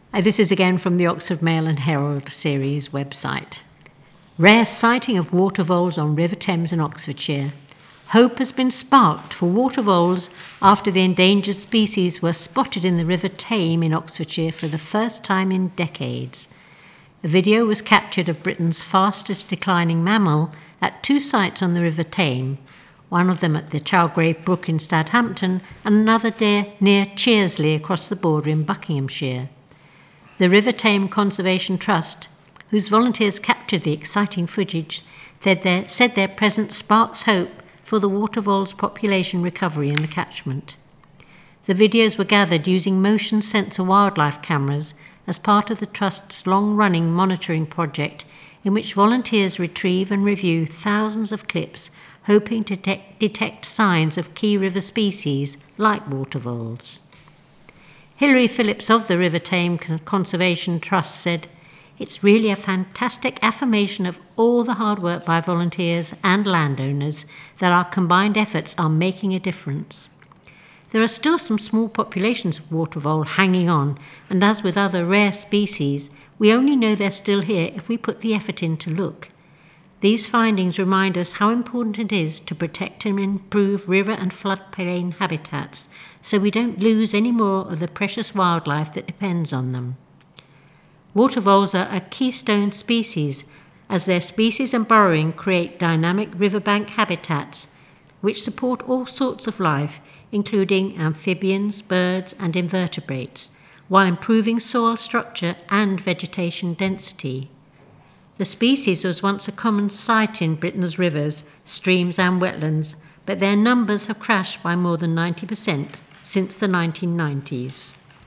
This is again from the Oxford Mail and Herald series website. Rare sighting of water voles on River Thames in Oxfordshire. Hope has been sparked for water voles after the endangered species were spotted in the River Tame in Oxfordshire for the first time in decades. A video was captured of Britain's fastest declining mammal at two sites on the River Tame, one of them at the Chalgrave Brook in Stadhampton and another near Cheersley across the border in Buckinghamshire. The River Tame Conservation Trust, whose volunteers captured the exciting footage, said their presence sparks hope for the water vole's population recovery in the catchment. The videos were gathered using motion sensor wildlife cameras as part of the Trust's long-running monitoring project in which volunteers retrieve and review thousands of clips hoping to detect signs of key river species like water voles. Hilary Phillips of the River Tame Conservation Trust said, "It's really a fantastic affirmation of all the hard work by volunteers and landowners that our combined efforts are making a difference. There are still some small populations of water vole hanging on, and as with other rare species, we only know they're still here if we put the effort in to look. These findings remind us how important it is to protect and improve river and floodplain habitats so we don't lose any more of the precious wildlife that depends on them. Water voles are a keystone species, as their species and burrowing create dynamic riverbank habitats which support all sorts of life, including amphibians, birds and invertebrates, while improving soil structure and vegetation density. The species was once a common sight in Britain's rivers, streams and wetlands, but their numbers have crashed by more than 90% since the 1990s.